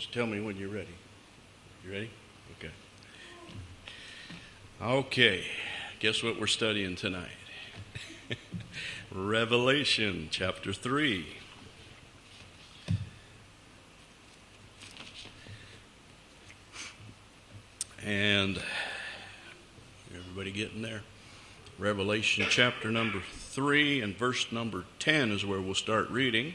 Just tell me when you're ready. You ready? Okay. Okay. Guess what we're studying tonight? Revelation chapter 3. And everybody getting there? Revelation chapter number 3 and verse number 10 is where we'll start reading.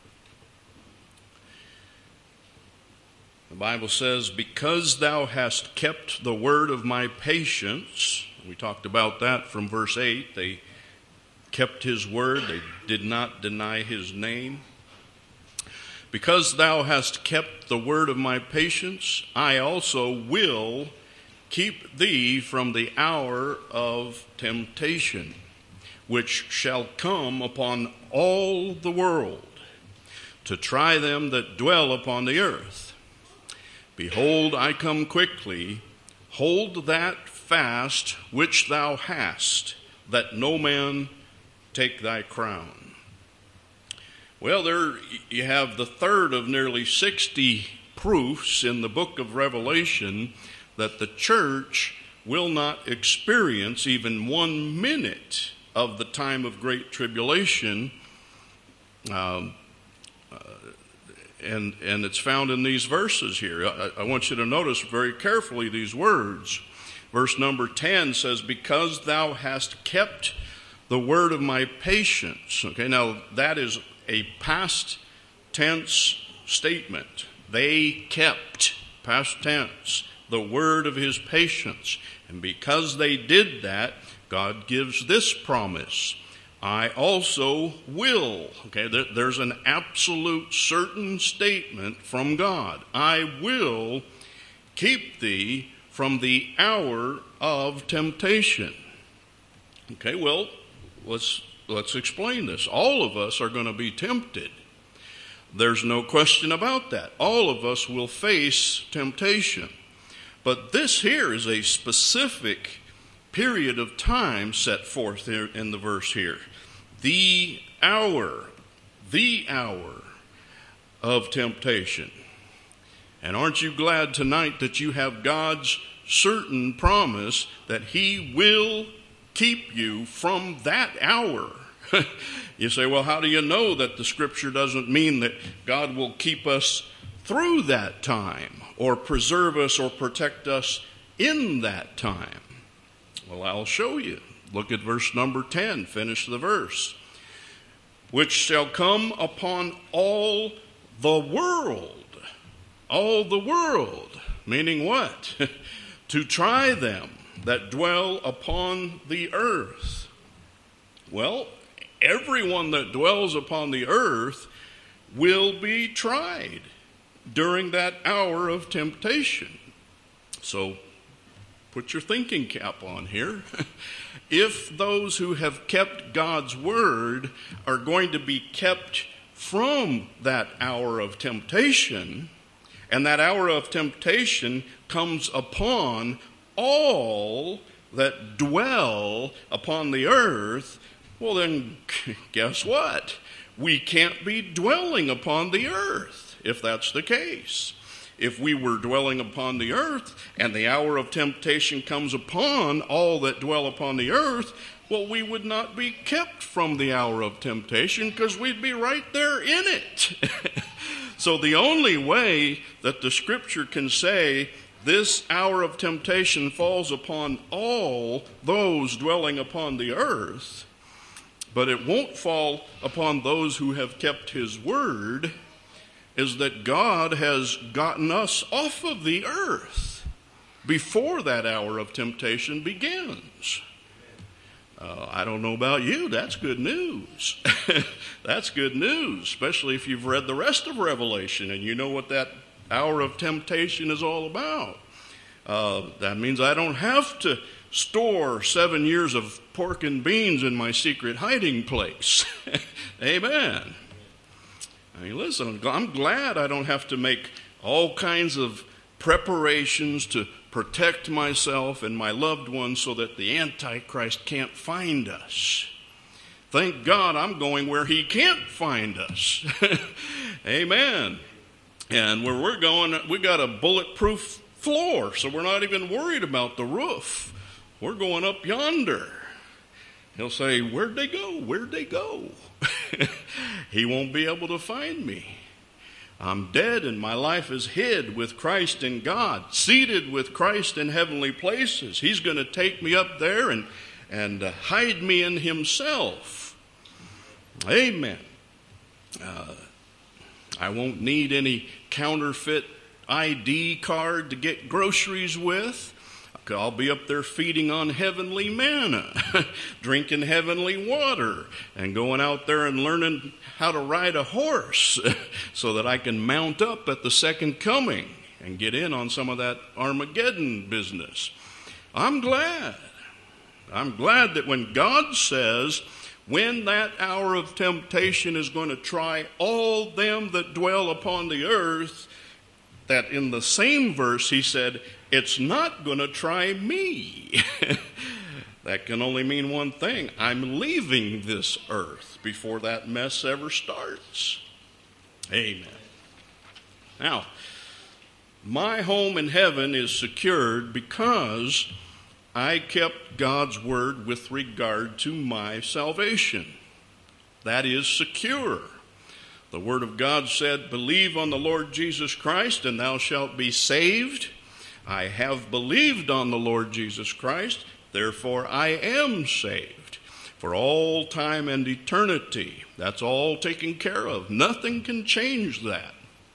The Bible says, "Because thou hast kept the word of my patience," we talked about that from verse 8. They kept his word. They did not deny his name. "Because thou hast kept the word of my patience, I also will keep thee from the hour of temptation, which shall come upon all the world, to try them that dwell upon the earth. Behold, I come quickly. Hold that fast which thou hast, that no man take thy crown." Well, there you have the third of nearly 60 proofs in the book of Revelation that the church will not experience even 1 minute of the time of great tribulation. And it's found in these verses here. I want you to notice very carefully these words. Verse number 10 says, "Because thou hast kept the word of my patience." Okay, now that is a past tense statement. They kept, past tense, the word of his patience. And because they did that, God gives this promise: I also will. Okay, there's an absolute certain statement from God. I will keep thee from the hour of temptation. Okay, well, let's explain this. All of us are going to be tempted. There's no question about that. All of us will face temptation. But this here is a specific period of time set forth here in the verse here. The hour of temptation. And aren't you glad tonight that you have God's certain promise that he will keep you from that hour? You say, well, how do you know that the scripture doesn't mean that God will keep us through that time or preserve us or protect us in that time? Well, I'll show you. Look at verse number 10. Finish the verse. "Which shall come upon all the world." All the world. Meaning what? "To try them that dwell upon the earth." Well, everyone that dwells upon the earth will be tried during that hour of temptation. So, put your thinking cap on here. If those who have kept God's word are going to be kept from that hour of temptation, and that hour of temptation comes upon all that dwell upon the earth, well then, guess what? We can't be dwelling upon the earth if that's the case. If we were dwelling upon the earth and the hour of temptation comes upon all that dwell upon the earth, well, we would not be kept from the hour of temptation because we'd be right there in it. So the only way that the scripture can say this hour of temptation falls upon all those dwelling upon the earth, but it won't fall upon those who have kept his word, is that God has gotten us off of the earth before that hour of temptation begins. I don't know about you, that's good news. That's good news, especially if you've read the rest of Revelation and you know what that hour of temptation is all about. That means I don't have to store 7 years of pork and beans in my secret hiding place. Amen. I mean, listen, I'm glad I don't have to make all kinds of preparations to protect myself and my loved ones so that the Antichrist can't find us. Thank God I'm going where he can't find us. Amen. And where we're going, we got a bulletproof floor, so we're not even worried about the roof. We're going up yonder. He'll say, where'd they go? Where'd they go? He won't be able to find me. I'm dead and my life is hid with Christ in God, seated with Christ in heavenly places. He's going to take me up there and hide me in himself. Amen. I won't need any counterfeit ID card to get groceries with. I'll be up there feeding on heavenly manna, drinking heavenly water, and going out there and learning how to ride a horse so that I can mount up at the second coming and get in on some of that Armageddon business. I'm glad that when God says, when that hour of temptation is going to try all them that dwell upon the earth, that in the same verse he said, it's not going to try me. That can only mean one thing. I'm leaving this earth before that mess ever starts. Amen. Now, my home in heaven is secured because I kept God's word with regard to my salvation. That is secure. The word of God said, believe on the Lord Jesus Christ and thou shalt be saved. I have believed on the Lord Jesus Christ, therefore I am saved. For all time and eternity, that's all taken care of. Nothing can change that.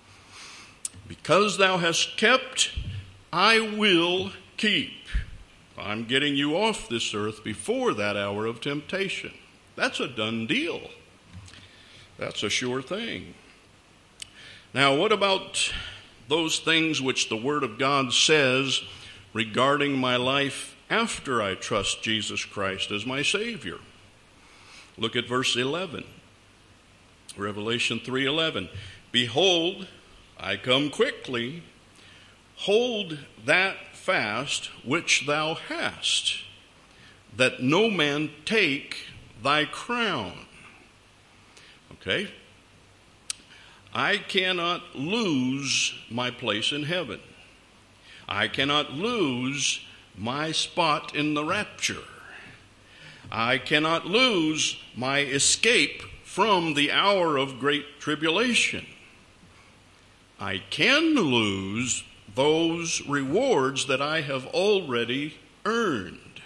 Because thou hast kept, I will keep. I'm getting you off this earth before that hour of temptation. That's a done deal. That's a sure thing. Now, what about those things which the Word of God says regarding my life after I trust Jesus Christ as my Savior? Look at verse 11. Revelation 3:11. Behold, I come quickly. Hold that fast which thou hast, that no man take thy crown. Okay? I cannot lose my place in heaven. I cannot lose my spot in the rapture. I cannot lose my escape from the hour of great tribulation. I can lose those rewards that I have already earned.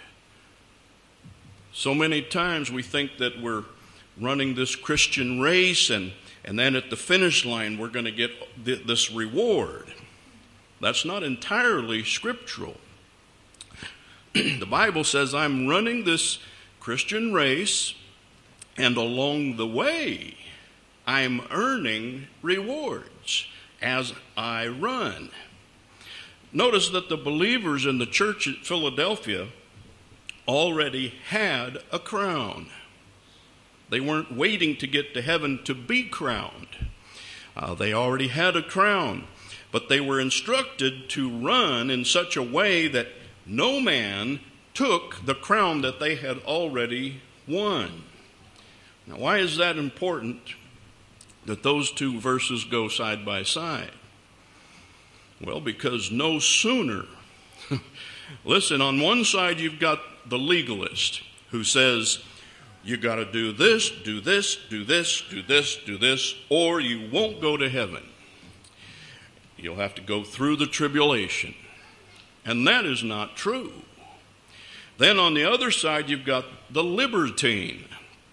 So many times we think that we're running this Christian race and then at the finish line we're going to get this reward. That's not entirely scriptural. The Bible says I'm running this Christian race, and along the way I'm earning rewards as I run. Notice that the believers in the church at Philadelphia already had a crown. They weren't waiting to get to heaven to be crowned. They already had a crown, but they were instructed to run in such a way that no man took the crown that they had already won. Now, why is that important that those two verses go side by side? Well, because no sooner, listen, on one side you've got the legalist who says, you got to do this, do this, do this, do this, do this, or you won't go to heaven. You'll have to go through the tribulation. And that is not true. Then on the other side, you've got the libertine.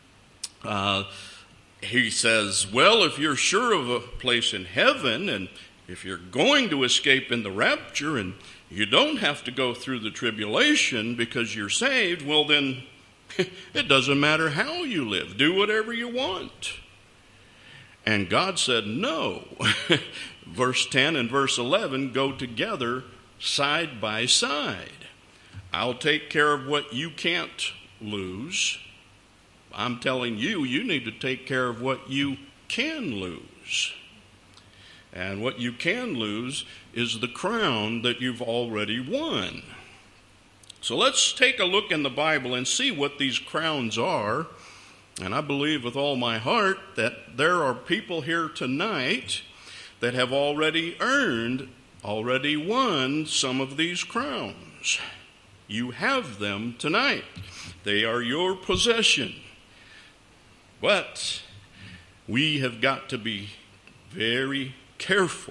He says, well, if you're sure of a place in heaven, and if you're going to escape in the rapture, and you don't have to go through the tribulation because you're saved, well then, it doesn't matter how you live. Do whatever you want. And God said no. Verse 10 and verse 11 go together side by side. I'll take care of what you can't lose. I'm telling you, you need to take care of what you can lose. And what you can lose is the crown that you've already won. So let's take a look in the Bible and see what these crowns are. And I believe with all my heart that there are people here tonight that have already won some of these crowns. You have them tonight. They are your possession. But we have got to be very careful.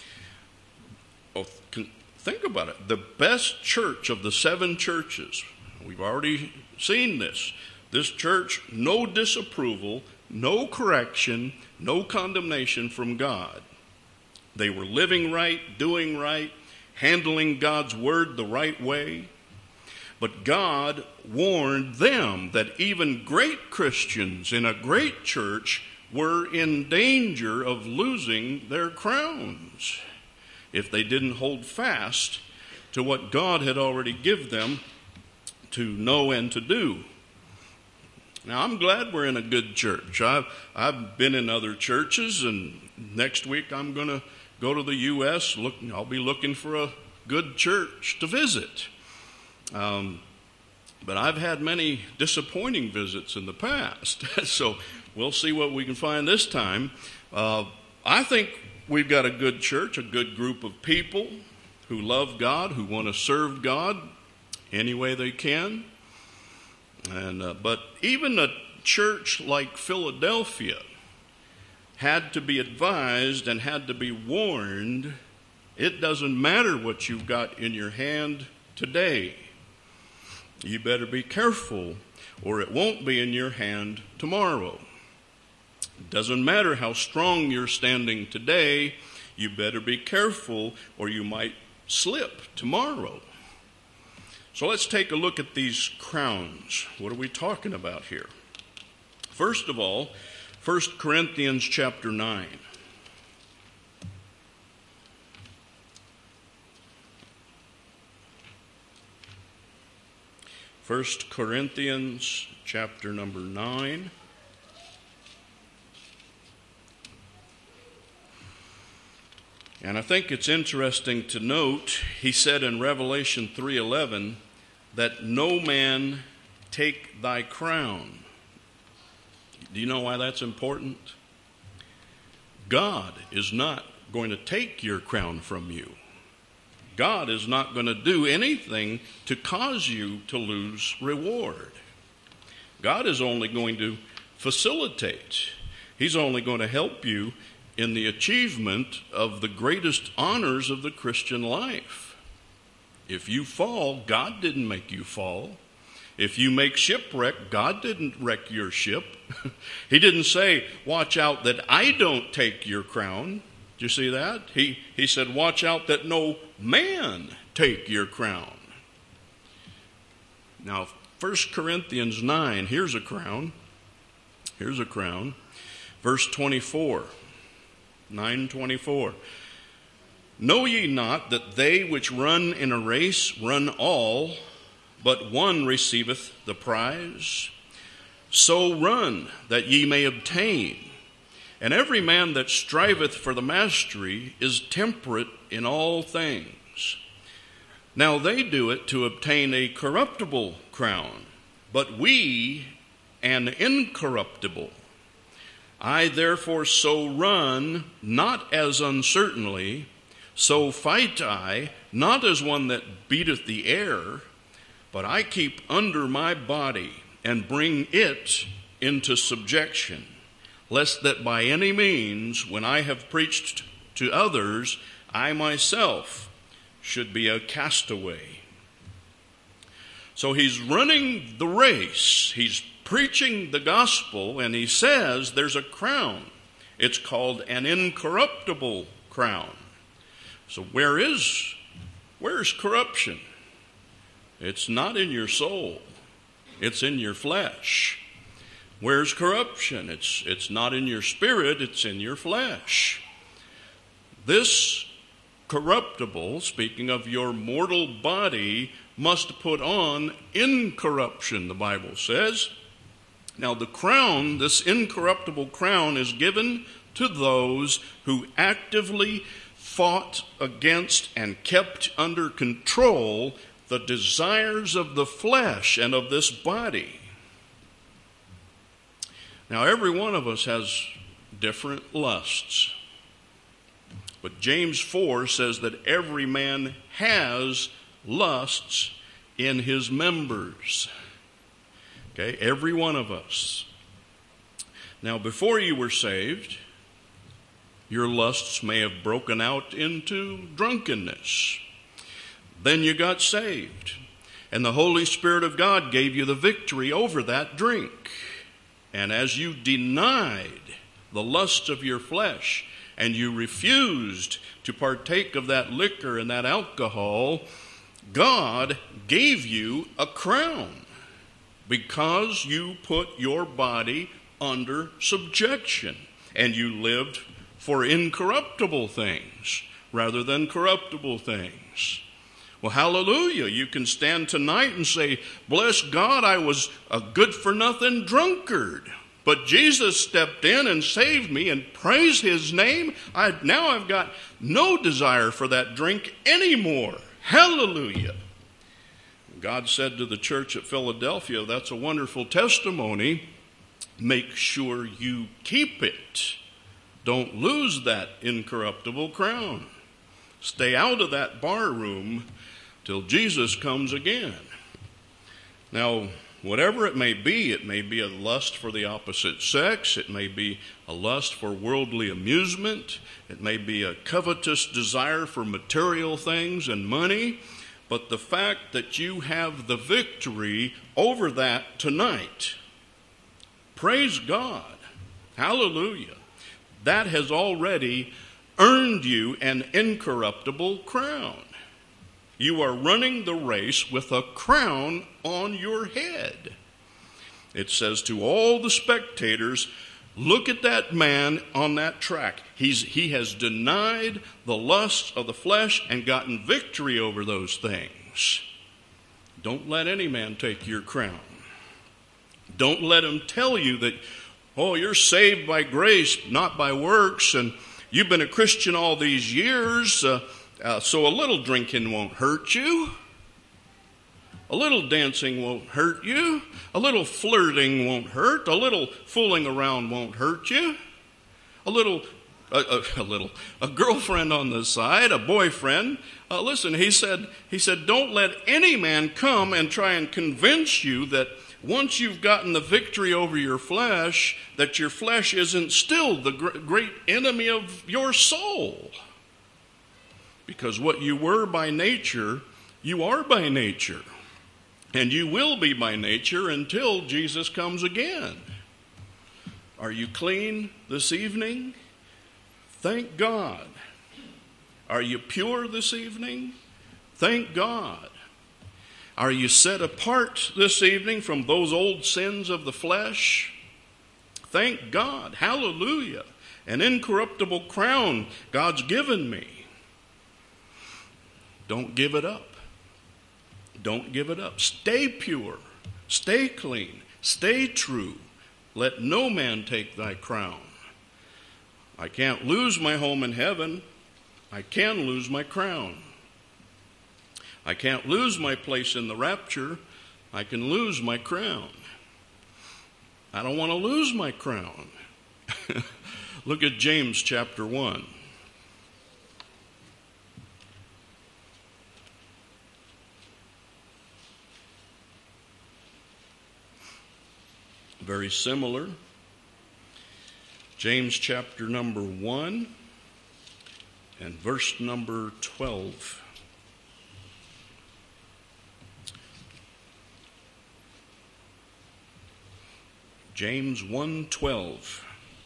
Think about it. The best church of the 7 churches, we've already seen this. This church, no disapproval, no correction, no condemnation from God. They were living right, doing right, handling God's word the right way. But God warned them that even great Christians in a great church were in danger of losing their crowns if they didn't hold fast to what God had already given them to know and to do. Now, I'm glad we're in a good church. I've been in other churches, and next week I'm going to go to the U.S. I'll be looking for a good church to visit. But I've had many disappointing visits in the past, so we'll see what we can find this time. I think we've got a good church, a good group of people who love God, who want to serve God any way they can. But even a church like Philadelphia had to be advised and had to be warned. It doesn't matter what you've got in your hand today. You better be careful, or it won't be in your hand tomorrow. It doesn't matter how strong you're standing today. You better be careful, or you might slip tomorrow. So let's take a look at these crowns. What are we talking about here? First of all, 1 Corinthians chapter 9. 1 Corinthians chapter number 9. And I think it's interesting to note, he said in Revelation 3:11, that no man take thy crown. Do you know why that's important? God is not going to take your crown from you. God is not going to do anything to cause you to lose reward. God is only going to facilitate. He's only going to help you in the achievement of the greatest honors of the Christian life. If you fall, God didn't make you fall. If you make shipwreck, God didn't wreck your ship. He didn't say, watch out that I don't take your crown. Do you see that? He said, watch out that no man take your crown. Now, 1 Corinthians 9, here's a crown. Here's a crown. Verse 24, 9:24. Know ye not that they which run in a race run all, but one receiveth the prize? So run that ye may obtain. And every man that striveth for the mastery is temperate in all things. Now they do it to obtain a corruptible crown, but we an incorruptible. I therefore so run, not as uncertainly, so fight I, not as one that beateth the air, but I keep under my body and bring it into subjection, lest that by any means, when I have preached to others, I myself should be a castaway. So he's running the race. He's preaching the gospel, and he says there's a crown. It's called an incorruptible crown. So where's corruption? It's not in your soul. It's in your flesh. Where's corruption? It's not in your spirit, it's in your flesh. This corruptible, speaking of your mortal body, must put on incorruption, the Bible says. Now the crown, this incorruptible crown, is given to those who actively fought against and kept under control the desires of the flesh and of this body. Now, every one of us has different lusts. But James 4 says that every man has lusts in his members. Okay, every one of us. Now, before you were saved, your lusts may have broken out into drunkenness. Then you got saved, and the Holy Spirit of God gave you the victory over that drink. And as you denied the lust of your flesh, and you refused to partake of that liquor and that alcohol, God gave you a crown because you put your body under subjection and you lived for incorruptible things rather than corruptible things. Well, hallelujah. You can stand tonight and say, bless God, I was a good-for-nothing drunkard. But Jesus stepped in and saved me, and praise his name. Now I've got no desire for that drink anymore. Hallelujah. God said to the church at Philadelphia, that's a wonderful testimony. Make sure you keep it. Don't lose that incorruptible crown. Stay out of that bar room till Jesus comes again. Now, whatever it may be a lust for the opposite sex. It may be a lust for worldly amusement. It may be a covetous desire for material things and money. But the fact that you have the victory over that tonight, praise God, hallelujah, that has already earned you an incorruptible crown. You are running the race with a crown on your head. It says to all the spectators, look at that man on that track. He has denied the lusts of the flesh and gotten victory over those things. Don't let any man take your crown. Don't let him tell you that, oh, you're saved by grace, not by works, and you've been a Christian all these years, so a little drinking won't hurt you. A little dancing won't hurt you. A little flirting won't hurt. A little fooling around won't hurt you. A girlfriend on the side, a boyfriend. Listen, he said, don't let any man come and try and convince you that once you've gotten the victory over your flesh, that your flesh isn't still the great enemy of your soul. Because what you were by nature, you are by nature. And you will be by nature until Jesus comes again. Are you clean this evening? Thank God. Are you pure this evening? Thank God. Are you set apart this evening from those old sins of the flesh? Thank God. Hallelujah. An incorruptible crown God's given me. Don't give it up. Don't give it up. Stay pure. Stay clean. Stay true. Let no man take thy crown. I can't lose my home in heaven. I can lose my crown. I can't lose my place in the rapture. I can lose my crown. I don't want to lose my crown. Look at James chapter 1. Very similar. James chapter number 1 and verse number 12. James 1:12.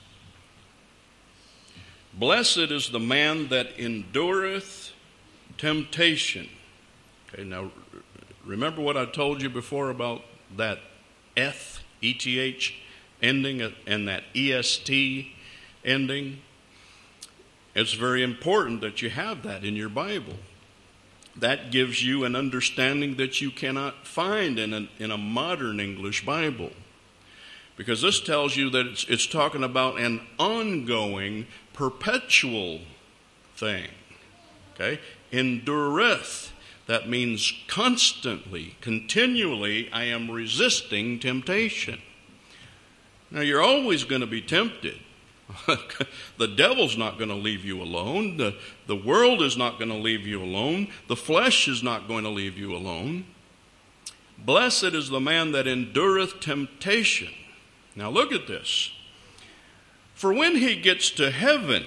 Blessed is the man that endureth temptation. Okay, now remember what I told you before about that ETH ending and that EST ending. It's very important that you have that in your Bible. That gives you an understanding that you cannot find in a modern English Bible. Because this tells you that it's talking about an ongoing, perpetual thing. Okay? Endureth. That means constantly, continually, I am resisting temptation. Now, you're always going to be tempted. The devil's not going to leave you alone. The world is not going to leave you alone. The flesh is not going to leave you alone. Blessed is the man that endureth temptation. Now look at this. For when he gets to heaven,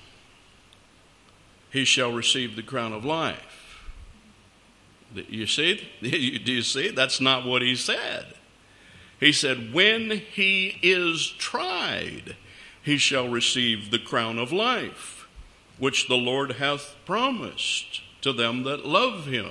he shall receive the crown of life. You see? Do you see? That's not what he said. He said, when he is tried, he shall receive the crown of life, which the Lord hath promised to them that love him.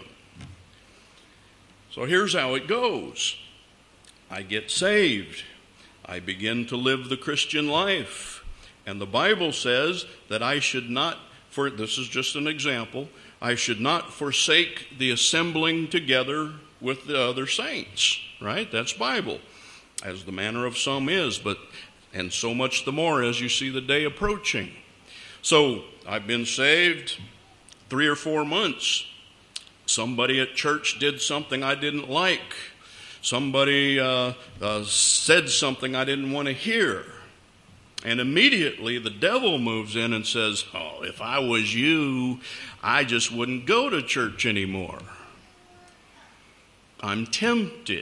So here's how it goes. I get saved. I begin to live the Christian life. And the Bible says that I should not, this is just an example, I should not forsake the assembling together with the other saints. Right? That's Bible. As the manner of some is, and so much the more as you see the day approaching. So I've been saved 3 or 4 months. Somebody at church did something I didn't like. Somebody said something I didn't want to hear. And immediately the devil moves in and says, oh, if I was you, I just wouldn't go to church anymore. I'm tempted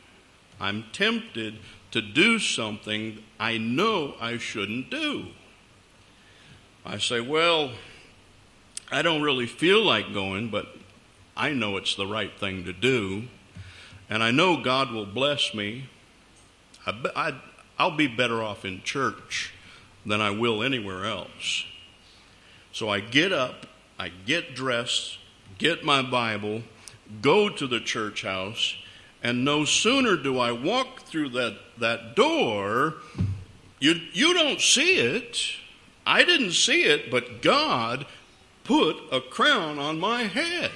to do something I know I shouldn't do. I say, well, I don't really feel like going, but I know it's the right thing to do. And I know God will bless me. I'll be better off in church than I will anywhere else. So I get up, I get dressed, get my Bible, go to the church house, and no sooner do I walk through that door, you don't see it. I didn't see it, but God put a crown on my head.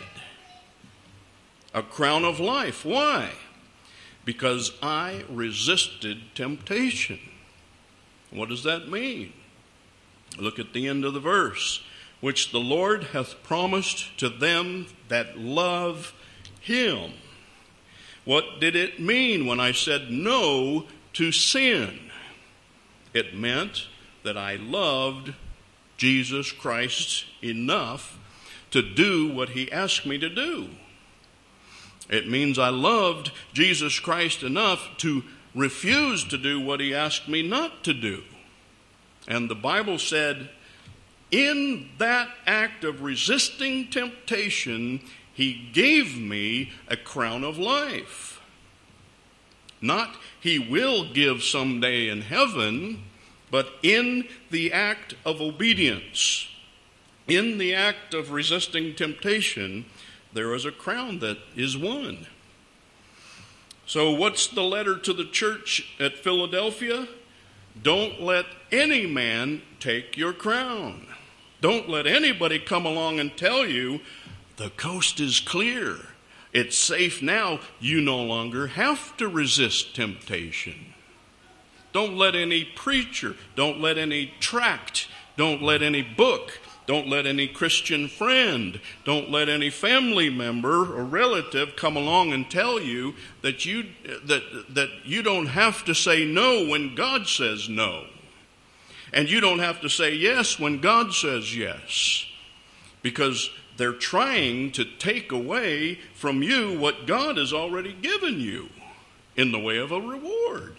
A crown of life. Why? Because I resisted temptation. What does that mean? Look at the end of the verse. Which the Lord hath promised to them that love him. What did it mean when I said no to sin? It meant that I loved Jesus Christ enough to do what he asked me to do. It means I loved Jesus Christ enough to refuse to do what he asked me not to do. And the Bible said, in that act of resisting temptation, he gave me a crown of life. Not he will give someday in heaven, but in the act of obedience, in the act of resisting temptation, there is a crown that is won. So what's the letter to the church at Philadelphia? Don't let any man take your crown. Don't let anybody come along and tell you, the coast is clear. It's safe now. You no longer have to resist temptation. Don't let any preacher, don't let any tract, don't let any book, don't let any Christian friend, don't let any family member or relative come along and tell you that you don't have to say no when God says no. And you don't have to say yes when God says yes. Because they're trying to take away from you what God has already given you in the way of a reward.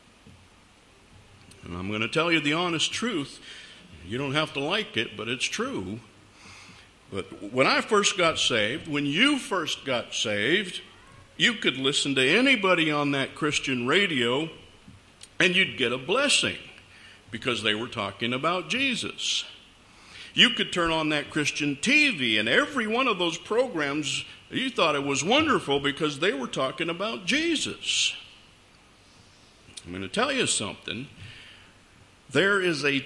And I'm going to tell you the honest truth. You don't have to like it, but it's true. But when I first got saved, when you first got saved, you could listen to anybody on that Christian radio and you'd get a blessing because they were talking about Jesus. You could turn on that Christian TV and every one of those programs, you thought it was wonderful because they were talking about Jesus. I'm going to tell you something. There is a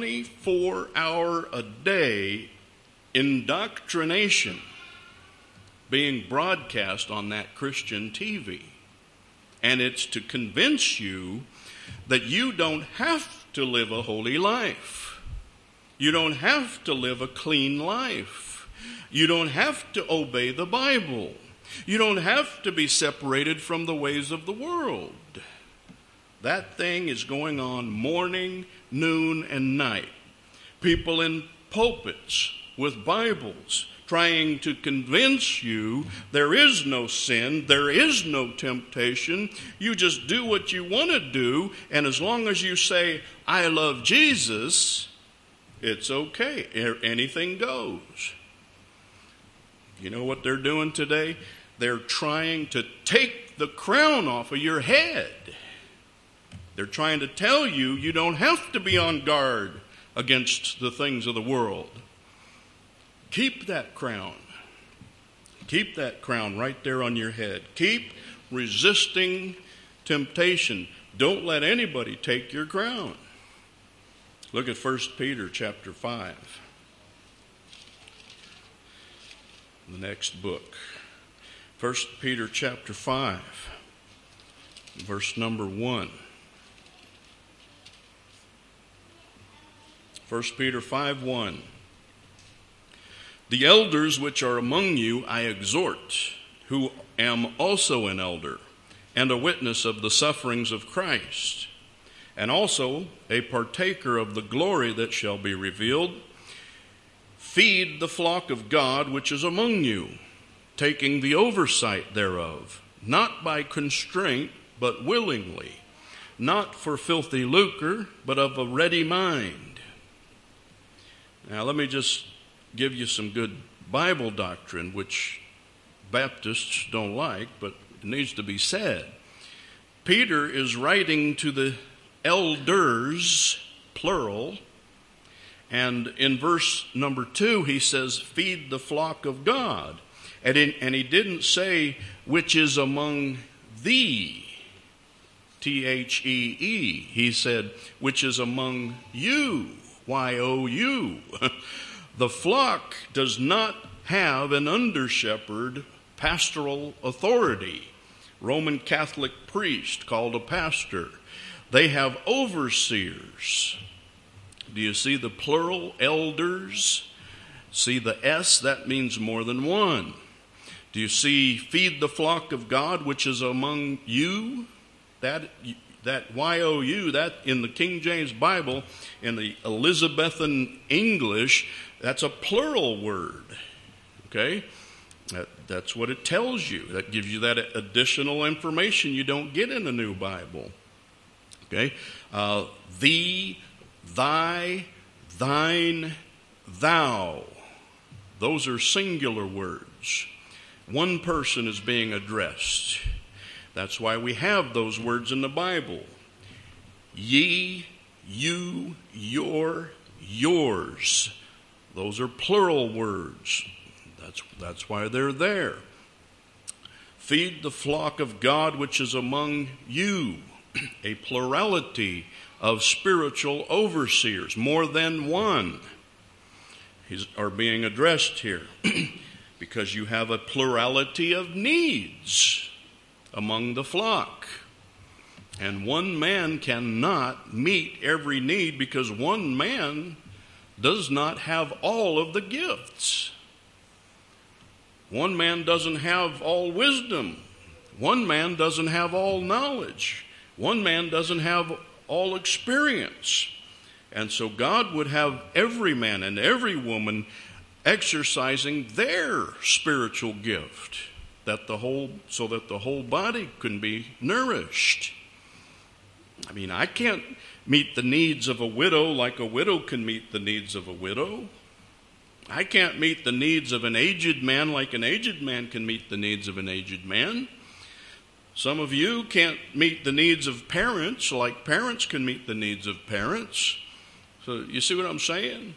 24-hour-a-day indoctrination being broadcast on that Christian TV. And it's to convince you that you don't have to live a holy life. You don't have to live a clean life. You don't have to obey the Bible. You don't have to be separated from the ways of the world. That thing is going on morning, noon, and night. People in pulpits with Bibles trying to convince you there is no sin, there is no temptation. You just do what you want to do, and as long as you say, I love Jesus, it's okay. Anything goes. You know what they're doing today? They're trying to take the crown off of your head. They're trying to tell you you don't have to be on guard against the things of the world. Keep that crown. Keep that crown right there on your head. Keep resisting temptation. Don't let anybody take your crown. Look at 1 Peter chapter 5. The next book. 1 Peter chapter 5, verse number 1. 1 Peter 5:1. The elders which are among you I exhort, who am also an elder, and a witness of the sufferings of Christ, and also a partaker of the glory that shall be revealed. Feed the flock of God which is among you, taking the oversight thereof, not by constraint, but willingly, not for filthy lucre, but of a ready mind. Now let me just give you some good Bible doctrine, which Baptists don't like, but it needs to be said. Peter is writing to the elders, plural, and in verse number 2 he says, feed the flock of God. And he didn't say, which is among thee, T-H-E-E. He said, which is among you, Y-O-U. The flock does not have an under-shepherd pastoral authority. Roman Catholic priest called a pastor. They have overseers. Do you see the plural, elders? See the S? That means more than one. Do you see feed the flock of God which is among you? That Y-O-U, that in the King James Bible, in the Elizabethan English, that's a plural word. Okay? That's what it tells you. That gives you that additional information you don't get in the New Bible. Okay? Thee, thy, thine, thou. Those are singular words. One person is being addressed. That's why we have those words in the Bible. Ye, you, your, yours. Those are plural words. That's why they're there. Feed the flock of God which is among you. A plurality of spiritual overseers, more than one, are being addressed here. Because you have a plurality of needs among the flock. And one man cannot meet every need because one man does not have all of the gifts. One man doesn't have all wisdom. One man doesn't have all knowledge. One man doesn't have all experience. And so God would have every man and every woman exercising their spiritual gift so that the whole body can be nourished. I mean, I can't meet the needs of a widow like a widow can meet the needs of a widow. I can't meet the needs of an aged man like an aged man can meet the needs of an aged man. Some of you can't meet the needs of parents like parents can meet the needs of parents. So you see what I'm saying?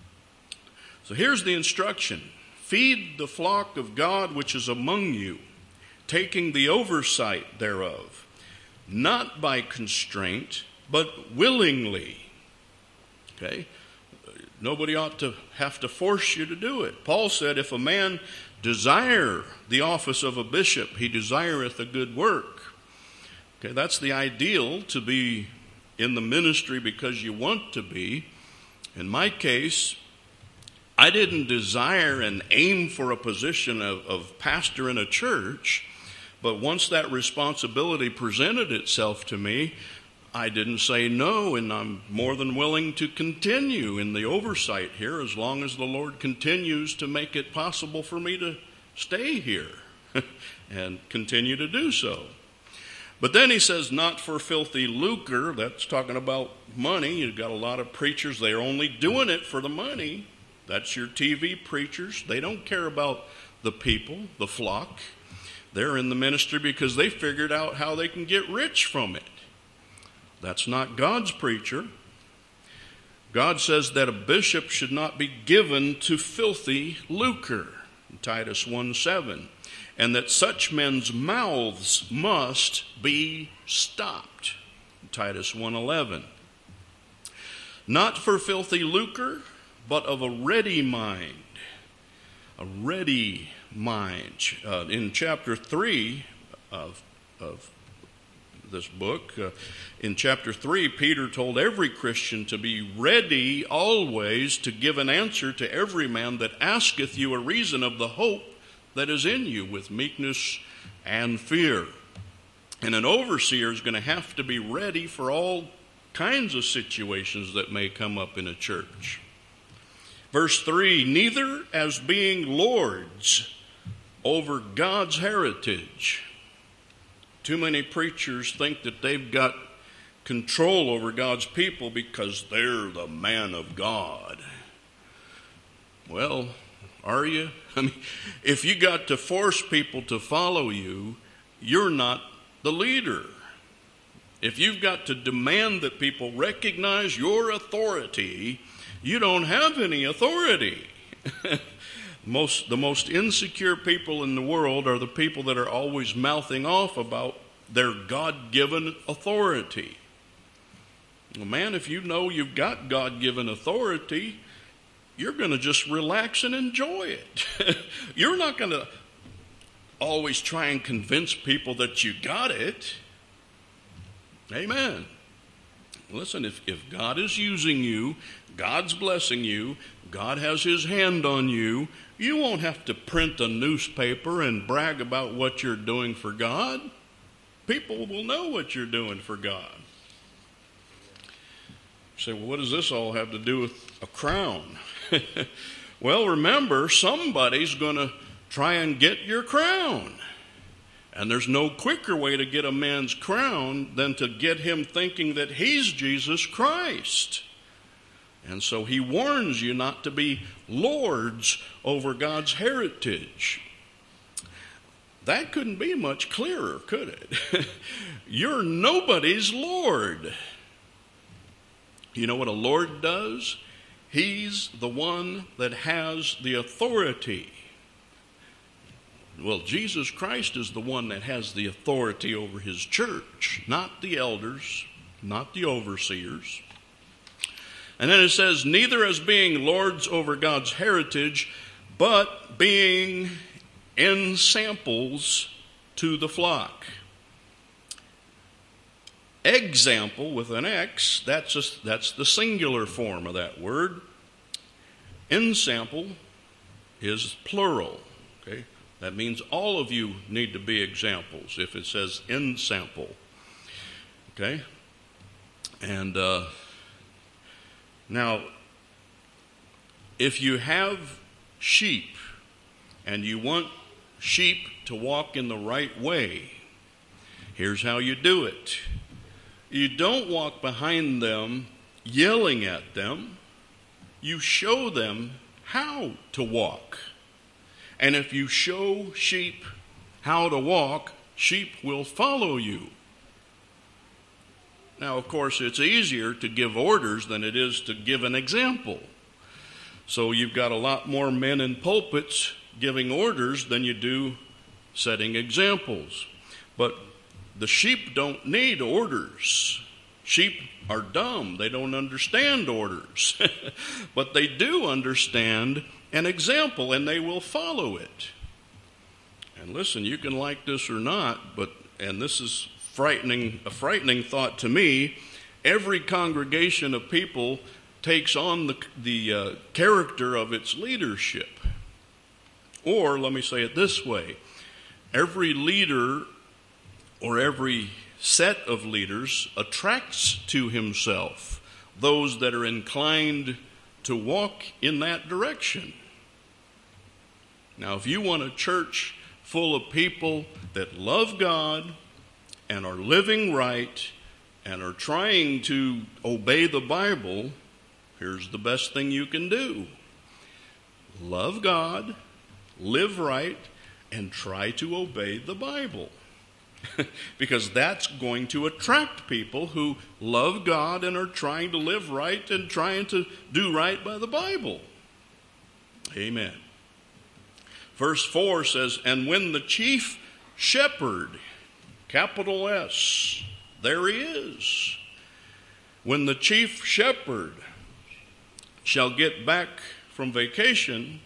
So here's the instruction. Feed the flock of God which is among you, taking the oversight thereof, not by constraint, but willingly. Okay? Nobody ought to have to force you to do it. Paul said, if a man desire the office of a bishop, he desireth a good work. Okay, that's the ideal, to be in the ministry because you want to be. In my case, I didn't desire and aim for a position of pastor in a church, but once that responsibility presented itself to me, I didn't say no, and I'm more than willing to continue in the oversight here as long as the Lord continues to make it possible for me to stay here and continue to do so. But then he says, not for filthy lucre. That's talking about money. You've got a lot of preachers, they're only doing it for the money. That's your TV preachers. They don't care about the people, the flock. They're in the ministry because they figured out how they can get rich from it. That's not God's preacher. God says that a bishop should not be given to filthy lucre, Titus 1:7, and that such men's mouths must be stopped, Titus 1:11. Not for filthy lucre, but of a ready mind. A ready mind. In chapter 3 of this book, in chapter 3, Peter told every Christian to be ready always to give an answer to every man that asketh you a reason of the hope that is in you with meekness and fear. And an overseer is going to have to be ready for all kinds of situations that may come up in a church. Verse 3, neither as being lords over God's heritage. Too many preachers think that they've got control over God's people because they're the man of God. Well, are you? I mean, if you got to force people to follow you, you're not the leader. If you've got to demand that people recognize your authority, you don't have any authority. The most insecure people in the world are the people that are always mouthing off about their God-given authority. Well, man, if you know you've got God-given authority, you're going to just relax and enjoy it. You're not going to always try and convince people that you got it. Amen. Listen, if God is using you, God's blessing you, God has his hand on you, you won't have to print a newspaper and brag about what you're doing for God. People will know what you're doing for God. You say, well, what does this all have to do with a crown? Well, remember, somebody's going to try and get your crown. And there's no quicker way to get a man's crown than to get him thinking that he's Jesus Christ. And so he warns you not to be lords over God's heritage. That couldn't be much clearer, could it? You're nobody's Lord. You know what a Lord does? He's the one that has the authority. Well, Jesus Christ is the one that has the authority over his church, not the elders, not the overseers. And then it says, neither as being lords over God's heritage, but being ensamples to the flock. Example with an X, that's the singular form of that word. Ensample is plural. Okay? That means all of you need to be examples if it says ensample. Okay? And now, if you have sheep and you want sheep to walk in the right way, here's how you do it. You don't walk behind them yelling at them. You show them how to walk. And if you show sheep how to walk, sheep will follow you. Now, of course, it's easier to give orders than it is to give an example. So you've got a lot more men in pulpits giving orders than you do setting examples. But the sheep don't need orders. Sheep are dumb. They don't understand orders. But they do understand an example, and they will follow it. And listen, you can like this or not, and this is a frightening thought to me, every congregation of people takes on the character of its leadership. Or, let me say it this way, every leader or every set of leaders attracts to himself those that are inclined to walk in that direction. Now, if you want a church full of people that love God and are living right and are trying to obey the Bible, here's the best thing you can do. Love God, live right, and try to obey the Bible. Because that's going to attract people who love God and are trying to live right and trying to do right by the Bible. Amen. Verse 4 says, and when the chief shepherd, capital S, there he is. When the chief shepherd shall get back from vacation,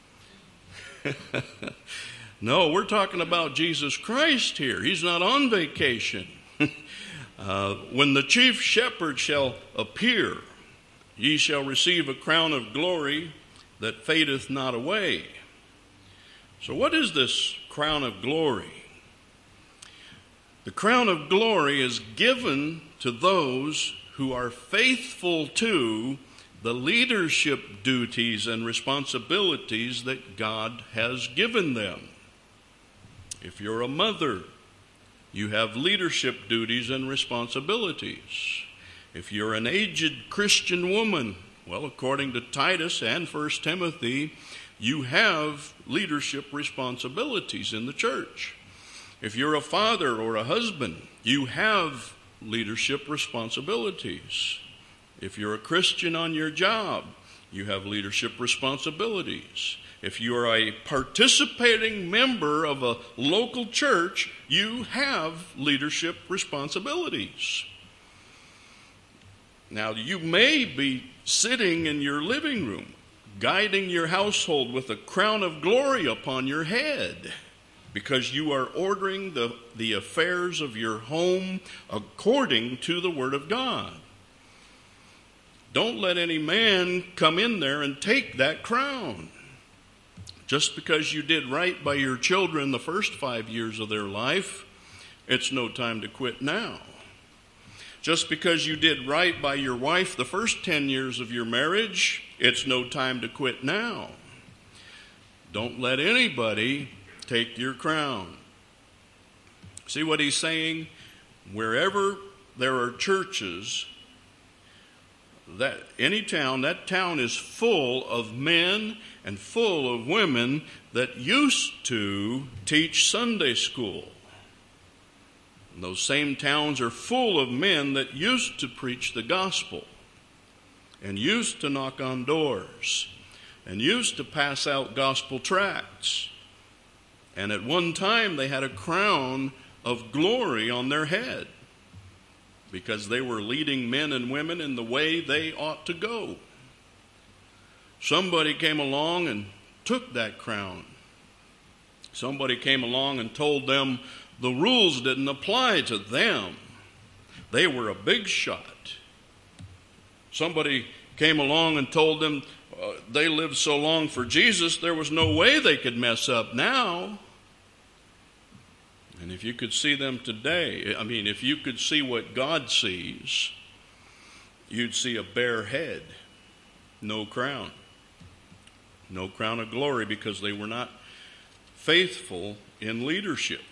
no, we're talking about Jesus Christ here. He's not on vacation. When the chief shepherd shall appear, ye shall receive a crown of glory that fadeth not away. So what is this crown of glory? The crown of glory is given to those who are faithful to the leadership duties and responsibilities that God has given them. If you're a mother, you have leadership duties and responsibilities. If you're an aged Christian woman, well, according to Titus and 1 Timothy, you have leadership responsibilities in the church. If you're a father or a husband, you have leadership responsibilities. If you're a Christian on your job, you have leadership responsibilities. If you are a participating member of a local church, you have leadership responsibilities. Now, you may be sitting in your living room, guiding your household with a crown of glory upon your head, because you are ordering the affairs of your home according to the Word of God. Don't let any man come in there and take that crown. Just because you did right by your children the first 5 years of their life, it's no time to quit now. Just because you did right by your wife the first 10 years of your marriage, it's no time to quit now. Don't let anybody take your crown. See what he's saying? Wherever there are churches, that any town, that town is full of men and full of women that used to teach Sunday school. And those same towns are full of men that used to preach the gospel and used to knock on doors and used to pass out gospel tracts. And at one time they had a crown of glory on their head because they were leading men and women in the way they ought to go. Somebody came along and took that crown. Somebody came along and told them the rules didn't apply to them. They were a big shot. Somebody came along and told them they lived so long for Jesus, there was no way they could mess up now. And if you could see them today, if you could see what God sees, you'd see a bare head, no crown. No crown of glory because they were not faithful in leadership.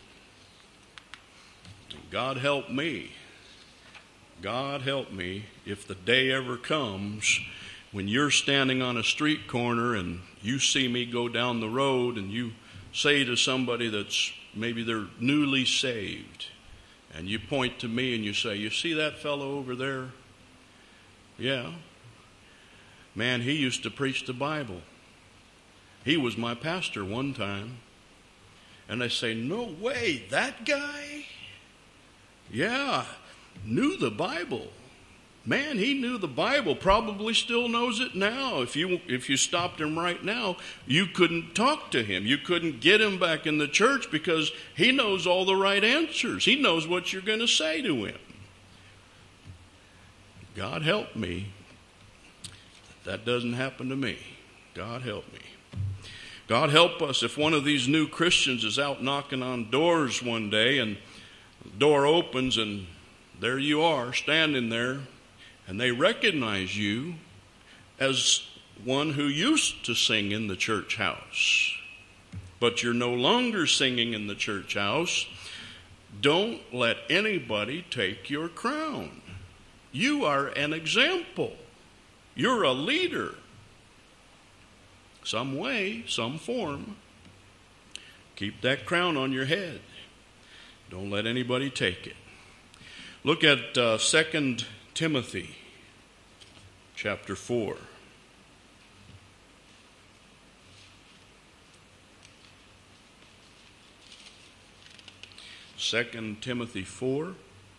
God help me. God help me if the day ever comes when you're standing on a street corner and you see me go down the road and you say to somebody that's maybe they're newly saved and you point to me and you say, you see that fellow over there? Yeah. Man, he used to preach the Bible. He was my pastor one time. And they say, no way, that guy? Yeah, knew the Bible. Man, he knew the Bible, probably still knows it now. If you stopped him right now, you couldn't talk to him. You couldn't get him back in the church because he knows all the right answers. He knows what you're going to say to him. God help me. That doesn't happen to me. God help me. God help us if one of these new Christians is out knocking on doors one day and The door opens and there you are standing there, and they recognize you as one who used to sing in the church house. But you're no longer singing in the church house. Don't let anybody take your crown. You are an example. You're a leader. Some way, some form. Keep that crown on your head. Don't let anybody take it. Look at 2 Timothy chapter 4. 2 Timothy 4.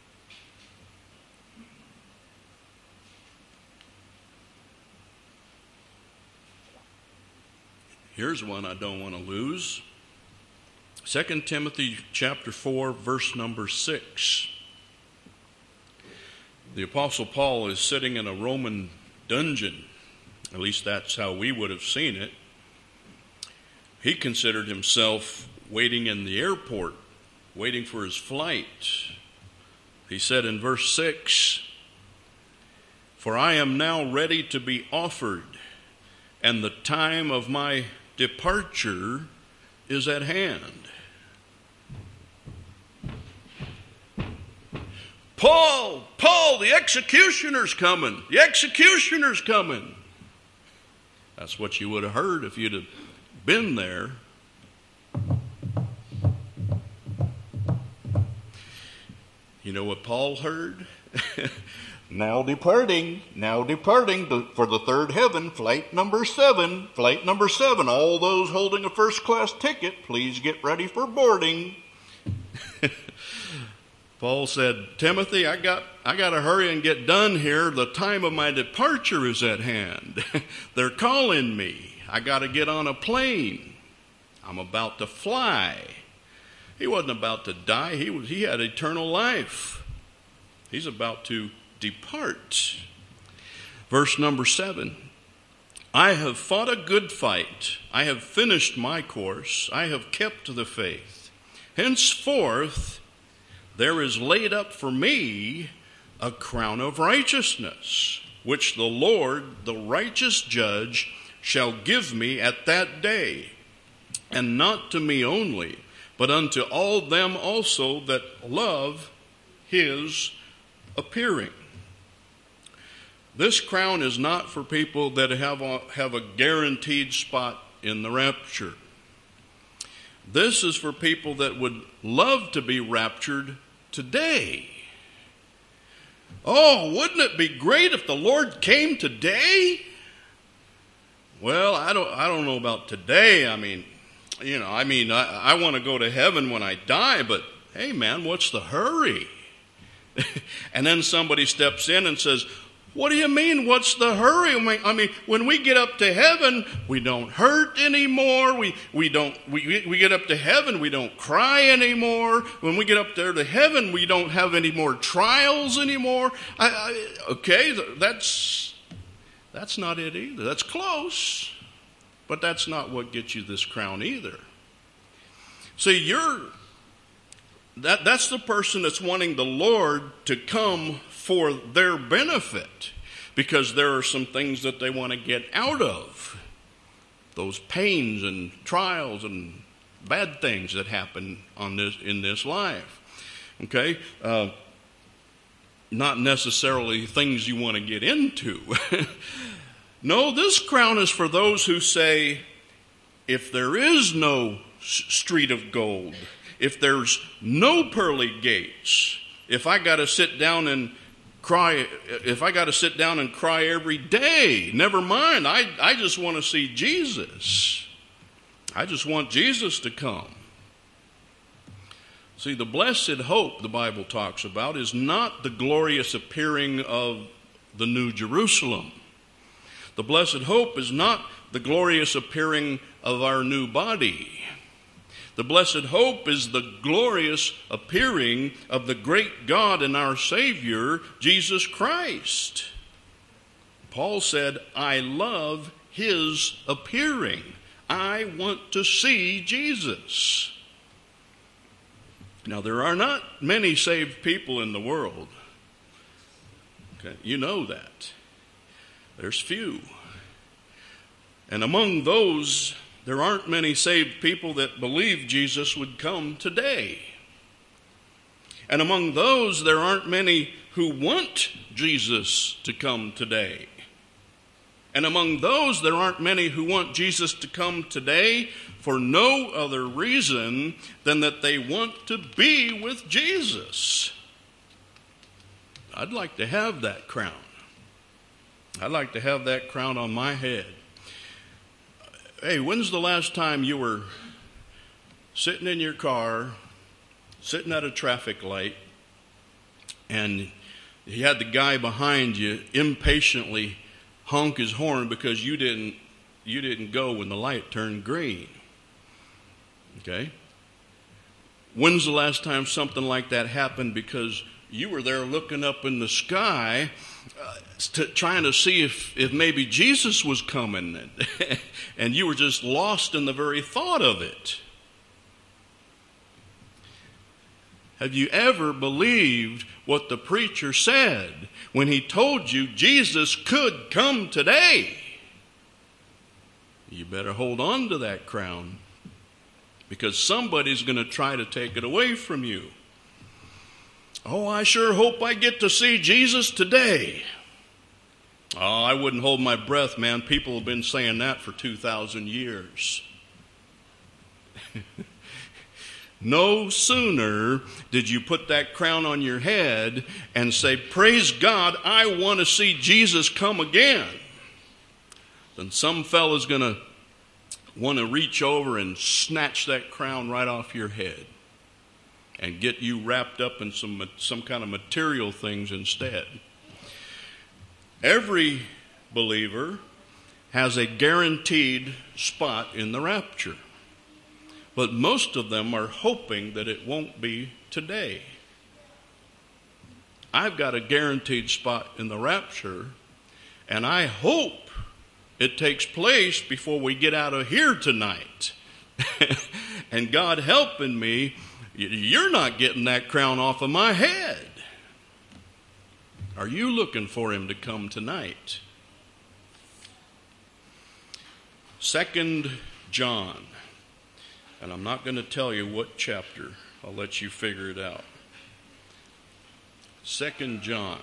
Here's one I don't want to lose. 2 Timothy chapter 4, verse number 6. The Apostle Paul is sitting in a Roman dungeon. At least that's how we would have seen it. He considered himself waiting in the airport, waiting for his flight. He said in verse 6, "For I am now ready to be offered, and the time of my departure is at hand." Paul, the executioner's coming. The executioner's coming. That's what you would have heard if you'd have been there. You know what Paul heard? Now departing for the third heaven, flight number 7. All those holding a first class ticket, please get ready for boarding. Paul said, "Timothy, I got to hurry and get done here. The time of my departure is at hand. They're calling me. I got to get on a plane. I'm about to fly." He wasn't about to die. He had eternal life. He's about to depart. Verse number 7. "I have fought a good fight. I have finished my course. I have kept the faith. Henceforth, there is laid up for me a crown of righteousness, which the Lord, the righteous judge, shall give me at that day, and not to me only, but unto all them also that love his appearing." This crown is not for people that have a guaranteed spot in the rapture. This is for people that would love to be raptured today. Oh, wouldn't it be great if the Lord came today? Well, I don't know about today. I want to go to heaven when I die, but hey man, what's the hurry? And then somebody steps in and says, "What do you mean, what's the hurry? When we get up to heaven, we don't hurt anymore. We get up to heaven, we don't cry anymore. When we get up there to heaven, we don't have any more trials anymore." Okay, that's not it either. That's close, but that's not what gets you this crown either. See, that's the person that's wanting the Lord to come for their benefit, because there are some things that they want to get out of. Those pains and trials and bad things that happen in this life. Okay? Not necessarily things you want to get into. No, this crown is for those who say, if there is no street of gold, if there's no pearly gates, if I got to sit down and cry every day, never mind. I just want to see Jesus. I just want Jesus to come. See, the blessed hope the Bible talks about is not the glorious appearing of the New Jerusalem. The blessed hope is not the glorious appearing of our new body. The blessed hope is the glorious appearing of the great God and our Savior, Jesus Christ. Paul said, "I love his appearing." I want to see Jesus. Now, there are not many saved people in the world. Okay, you know that. There's few. And among those, there aren't many saved people that believe Jesus would come today. And among those, there aren't many who want Jesus to come today. And among those, there aren't many who want Jesus to come today for no other reason than that they want to be with Jesus. I'd like to have that crown. I'd like to have that crown on my head. Hey, when's the last time you were sitting in your car, sitting at a traffic light, and you had the guy behind you impatiently honk his horn because you didn't go when the light turned green? Okay? When's the last time something like that happened because you were there looking up in the sky trying to see if maybe Jesus was coming and you were just lost in the very thought of it? Have you ever believed what the preacher said when he told you Jesus could come today? You better hold on to that crown, because somebody's going to try to take it away from you. Oh, I sure hope I get to see Jesus today. Oh, I wouldn't hold my breath, man. People have been saying that for 2,000 years. No sooner did you put that crown on your head and say, praise God, I want to see Jesus come again, then some fella's going to want to reach over and snatch that crown right off your head and get you wrapped up in some kind of material things instead. Every believer has a guaranteed spot in the rapture. But most of them are hoping that it won't be today. I've got a guaranteed spot in the rapture, and I hope it takes place before we get out of here tonight. And God helping me, you're not getting that crown off of my head. Are you looking for him to come tonight? 2 John. And I'm not going to tell you what chapter. I'll let you figure it out. 2 John.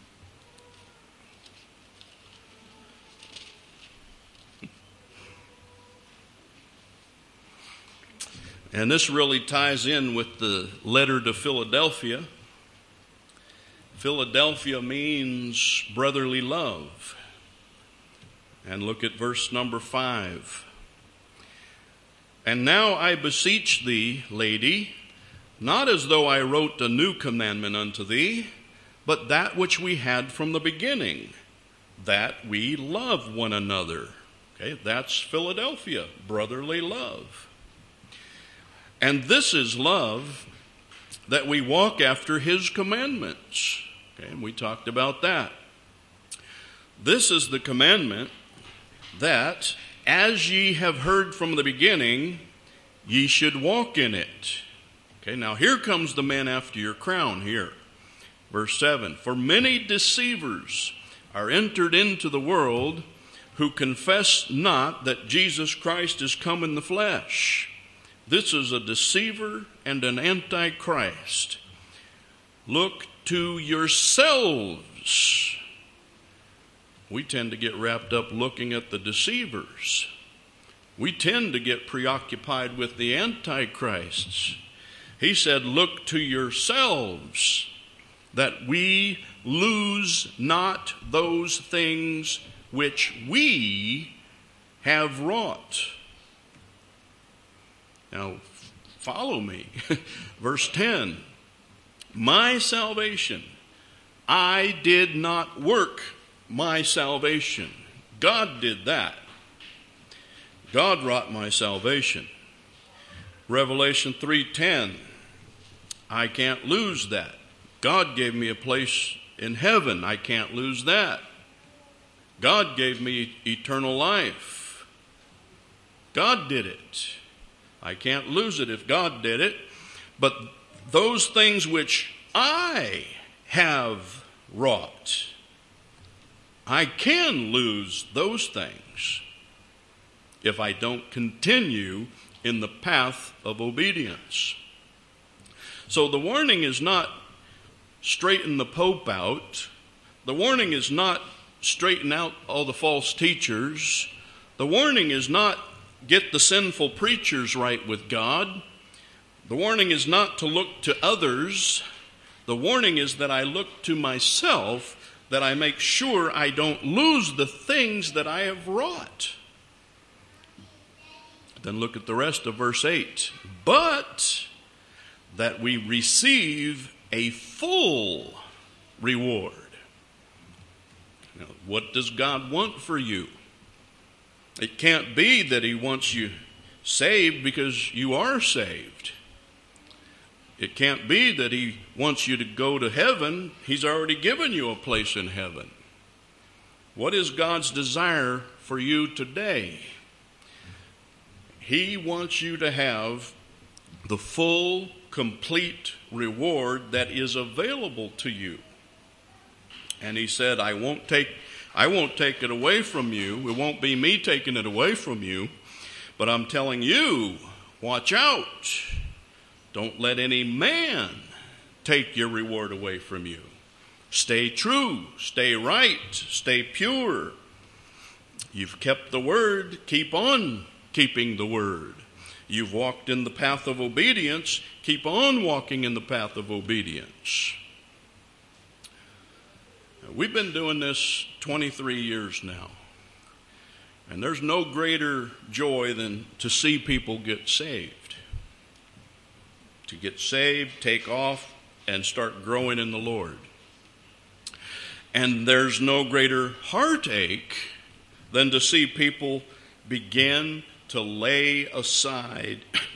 And this really ties in with the letter to Philadelphia. Philadelphia means brotherly love. And look at verse number 5. And now I beseech thee, lady, not as though I wrote a new commandment unto thee, but that which we had from the beginning, that we love one another. Okay, that's Philadelphia, brotherly love. And this is love, that we walk after his commandments. Okay, and we talked about that. This is the commandment, that as ye have heard from the beginning, ye should walk in it. Okay, now here comes the man after your crown here. Verse 7, for many deceivers are entered into the world, who confess not that Jesus Christ is come in the flesh. This is a deceiver and an antichrist. Look to yourselves. We tend to get wrapped up looking at the deceivers. We tend to get preoccupied with the antichrists. He said, look to yourselves, that we lose not those things which we have wrought. Now, follow me. Verse 10, my salvation, I did not work my salvation. God did that. God wrought my salvation. Revelation 3:10, I can't lose that. God gave me a place in heaven. I can't lose that. God gave me eternal life. God did it. I can't lose it if God did it. But those things which I have wrought. I can lose those things if I don't continue in the path of obedience. So the warning is not straighten the Pope out. The warning is not straighten out all the false teachers. The warning is not get the sinful preachers right with God. The warning is not to look to others. The warning is that I look to myself, that I make sure I don't lose the things that I have wrought. Then look at the rest of verse 8. But that we receive a full reward. Now, what does God want for you? It can't be that he wants you saved because you are saved. It can't be that he wants you to go to heaven. He's already given you a place in heaven. What is God's desire for you today? He wants you to have the full, complete reward that is available to you. And he said, I won't take it away from you. It won't be me taking it away from you. But I'm telling you, watch out. Don't let any man take your reward away from you. Stay true, stay right, stay pure. You've kept the word, keep on keeping the word. You've walked in the path of obedience, keep on walking in the path of obedience. We've been doing this 23 years now. And there's no greater joy than to see people get saved. To get saved, take off, and start growing in the Lord. And there's no greater heartache than to see people begin to lay aside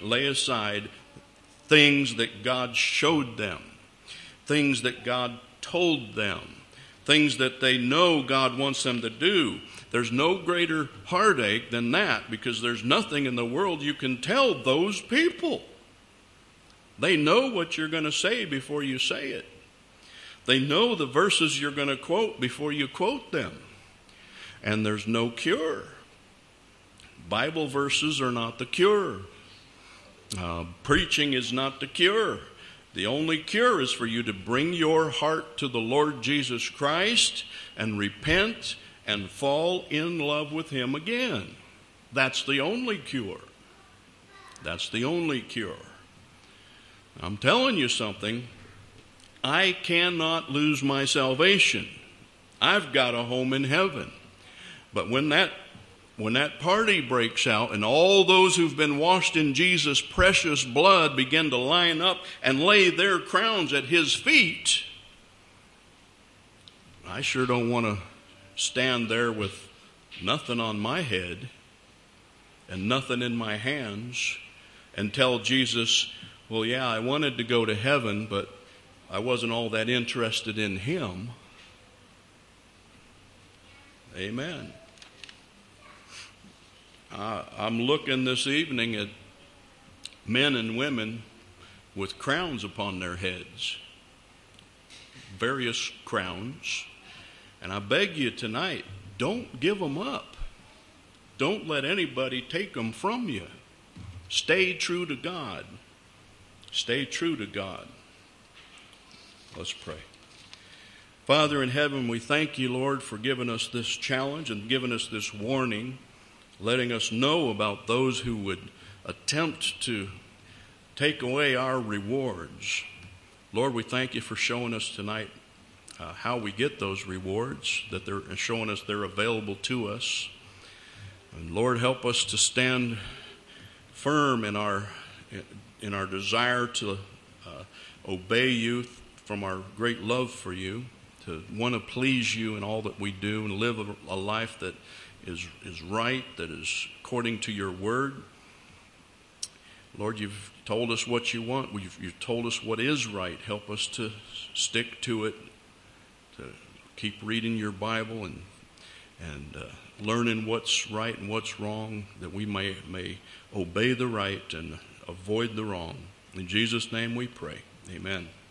things that God showed them, things that God told them, things that they know God wants them to do. There's no greater heartache than that, because there's nothing in the world you can tell those people. They know what you're going to say before you say it. They know the verses you're going to quote before you quote them. And there's no cure. Bible verses are not the cure. Preaching is not the cure. The only cure is for you to bring your heart to the Lord Jesus Christ and repent and fall in love with him again. That's the only cure. That's the only cure. I'm telling you something. I cannot lose my salvation. I've got a home in heaven. But when that party breaks out and all those who've been washed in Jesus' precious blood begin to line up and lay their crowns at his feet, I sure don't want to stand there with nothing on my head and nothing in my hands and tell Jesus, well, yeah, I wanted to go to heaven, but I wasn't all that interested in him. Amen. I'm looking this evening at men and women with crowns upon their heads, various crowns, and I beg you tonight, don't give them up. Don't let anybody take them from you. Stay true to God. Stay true to God. Let's pray. Father in heaven, we thank you, Lord, for giving us this challenge and giving us this warning, letting us know about those who would attempt to take away our rewards. Lord, we thank you for showing us tonight how we get those rewards, that they're showing us they're available to us. And Lord, help us to stand firm in our desire to obey you from our great love for you, to want to please you in all that we do and live a life that is right, that is according to your word. Lord, you've told us what you want. You've told us what is right. Help us to stick to it, to keep reading your Bible and learning what's right and what's wrong, that we may obey the right and avoid the wrong. In Jesus' name we pray. Amen.